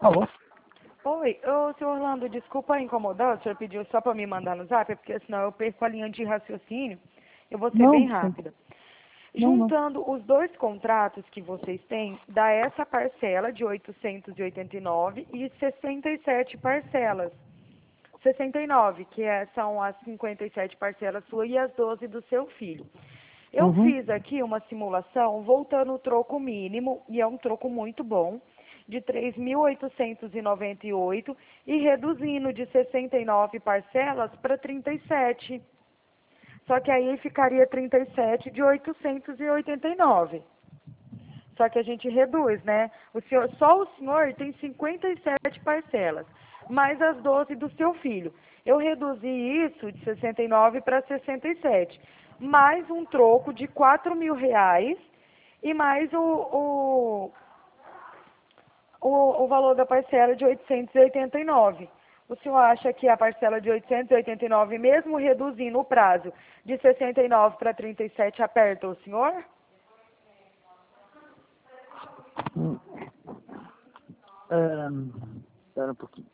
Alô? Oi, ô, senhor Orlando, desculpa incomodar, o senhor pediu só para me mandar no zap, porque senão eu perco a linha de raciocínio. Eu vou ser bem Não, rápida. não. Juntando os dois contratos que vocês têm, dá essa parcela de 889 e 67 parcelas. 69, são as 57 parcelas suas e as 12 do seu filho. Eu Uhum. fiz aqui uma simulação voltando o troco mínimo, e é um troco muito bom, de 3.898 e reduzindo de 69 parcelas para 37. Só que aí ficaria 37 de 889. Só que a gente reduz, né? Só o senhor tem 57 parcelas, mais as 12 do seu filho. Eu reduzi isso de 69 para 67, mais um troco de R$ 4.000 e mais o valor da parcela de 889. O senhor acha que a parcela de 889, mesmo reduzindo o prazo de 69 para 37, aperta o senhor? Hum. Espera um pouquinho.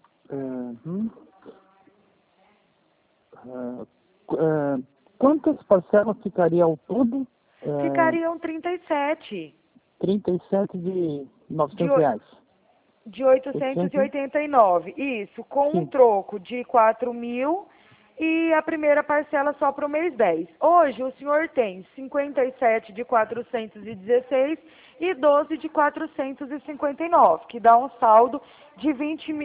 Quantas parcelas ficaria ao todo? Ficariam 37. 37 de De, R$ 900. de 800? 889. Isso, com um Sim. troco de 4.000 e a primeira parcela só para o mês 10. Hoje o senhor tem 57 de 416 e 12 de 459, que dá um saldo de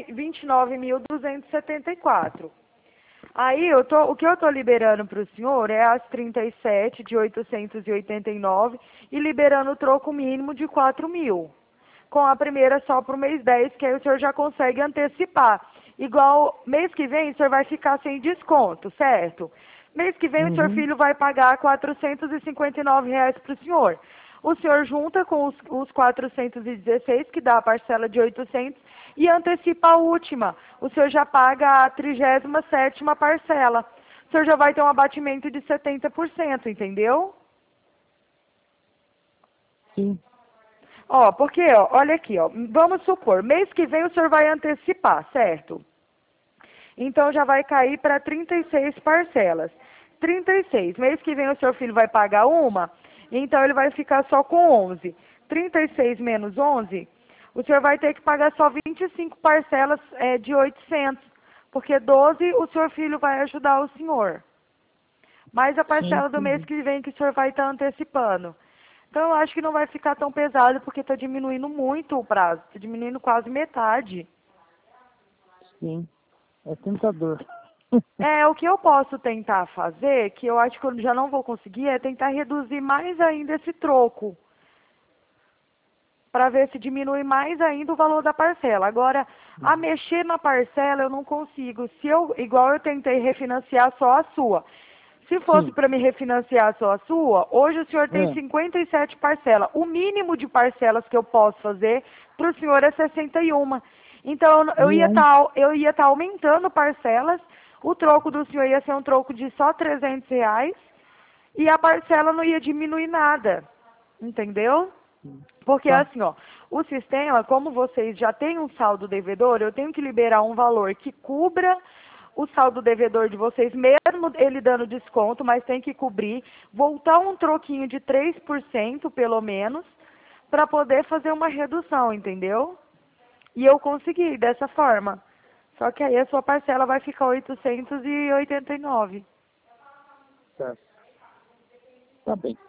29.274. Aí, o que eu estou liberando para o senhor é as 37 de 889 e liberando o troco mínimo de 4.000. Com a primeira só para o mês 10, que aí o senhor já consegue antecipar. Igual, mês que vem o senhor vai ficar sem desconto, certo? Mês que vem o seu Uhum. filho vai pagar R$ 459 para o senhor. O senhor junta com os 416, que dá a parcela de 800, e antecipa a última. O senhor já paga a 37ª parcela. O senhor já vai ter um abatimento de 70%, entendeu? Sim. Ó, porque, ó, olha aqui, ó, vamos supor, mês que vem o senhor vai antecipar, certo? Então já vai cair para 36 parcelas. 36. Mês que vem o seu filho vai pagar uma, então ele vai ficar só com 11. 36 menos 11, o senhor vai ter que pagar só 25 parcelas de 800, porque 12 o seu filho vai ajudar o senhor. Mais a Sim, parcela do mês entendi. que vem que o senhor vai estar antecipando. Então eu acho que não vai ficar tão pesado, porque está diminuindo muito o prazo, está diminuindo quase metade. Sim. É tentador. O que eu posso tentar fazer, que eu acho que eu já não vou conseguir, é tentar reduzir mais ainda esse troco, para ver se diminui mais ainda o valor da parcela. Agora, a mexer na parcela eu não consigo. Igual eu tentei refinanciar só a sua. Se fosse Sim. para me refinanciar só a sua, hoje o senhor tem É. 57 parcelas. O mínimo de parcelas que eu posso fazer para o senhor é 61. Então, eu ia estar aumentando parcelas, o troco do senhor ia ser um troco de só R$ 300 e a parcela não ia diminuir nada. Entendeu? Porque Tá. assim, ó, o sistema, como vocês já têm um saldo devedor, eu tenho que liberar um valor que cubra o saldo devedor de vocês, mesmo ele dando desconto, mas tem que cobrir, voltar um troquinho de 3% pelo menos, para poder fazer uma redução, entendeu? E eu consegui dessa forma. Só que aí a sua parcela vai ficar 889. Certo. Tá bem.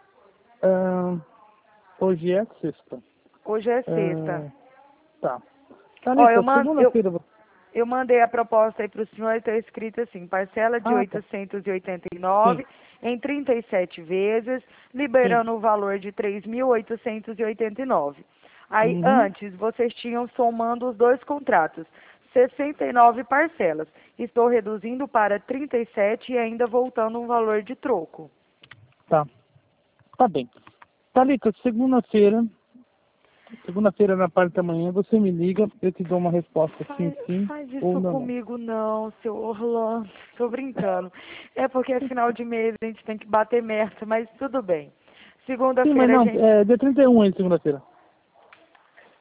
Hoje é sexta. Hoje é sexta. Tá. Ó, Thalita, segunda-feira. eu mandei a proposta aí para o senhor, está escrito assim, parcela de Tá. 889 Sim, em 37 vezes, sim. liberando o valor de 3.889. Aí, Uhum. antes, vocês tinham somando os dois contratos, 69 parcelas. Estou reduzindo para 37 e ainda voltando um valor de troco. Tá. Tá bem. Thalita, segunda-feira na parte da manhã, você me liga, eu te dou uma resposta sim, sim Faz ou isso não. comigo não, seu Orlando. Tô brincando. É porque é final de mês, a gente tem que bater meta, mas tudo bem. Sim, mas Segunda-feira a não, gente... é dia 31 aí, segunda-feira.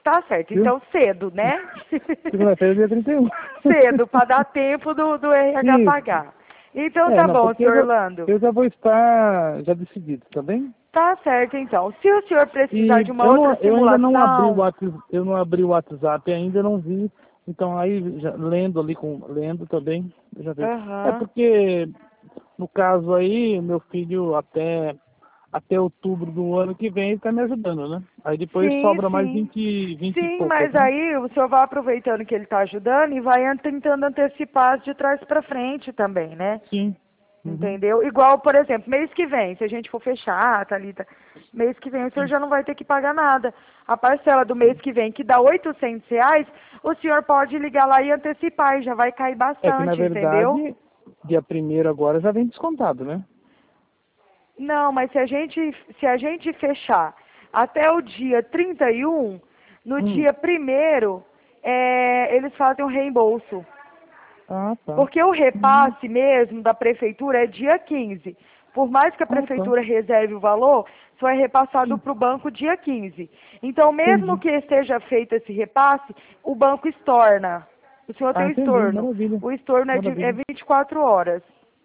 tá certo. Viu? Então, cedo, né? Segunda-feira, dia 31. Cedo, para dar tempo do RH Isso. pagar. Então, tá Não, bom, porque senhor Orlando. eu já vou estar já decidido, tá bem? Tá certo, então. Se o senhor precisar E de uma outra eu ainda não abri o simulação... WhatsApp, eu não abri o WhatsApp ainda, não vi. Então aí, lendo ali, lendo também, eu já vejo. É Aham. porque, no caso aí, meu filho até outubro do ano que vem está me ajudando, né? Aí depois Sim, sobra mais sim. 20 e Sim, poucas, mas né? aí o senhor vai aproveitando que ele está ajudando e vai tentando antecipar as de trás para frente também, né? Sim. Uhum. Entendeu? Igual, por exemplo, mês que vem, se a gente for fechar, Thalita, mês que vem o senhor Sim. já não vai ter que pagar nada. A parcela do mês que vem, que dá R$ 800, o senhor pode ligar lá e antecipar e já vai cair É que, na bastante, entendeu? verdade, dia 1º agora já vem descontado, né? Não, mas se a gente fechar até o dia 31, no Hum. dia 1º, eles fazem o reembolso. Ah, tá. Porque o repasse mesmo da prefeitura é dia 15. Por mais que a Ah, tá. prefeitura reserve o valor, só é repassado Sim. para o banco dia 15. Então, mesmo Entendi. que esteja feito esse repasse, o banco estorna. O senhor Ah, tem o entendi. estorno. Maravilha. O estorno é Maravilha. 24 horas.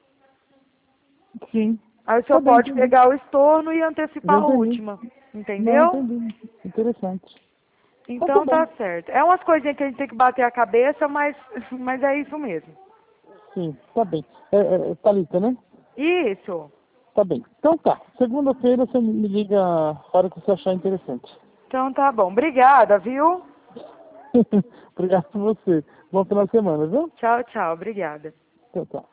Sim. Aí o Tá senhor bem, pode entendi. pegar o estorno e Já antecipar a entendi. última. Não, Entendeu? entendi. Interessante. Então tá Então bom. tá certo. É umas coisinhas que a gente tem que bater a cabeça, mas é isso mesmo. Sim, tá bem. Thalita, né? Isso. Tá bem. Então tá. Segunda-feira você me liga a hora que você achar interessante. Então tá bom. Obrigada, viu? Obrigado por você. Bom final de semana, viu? Tchau, tchau. Obrigada. Tchau, tchau.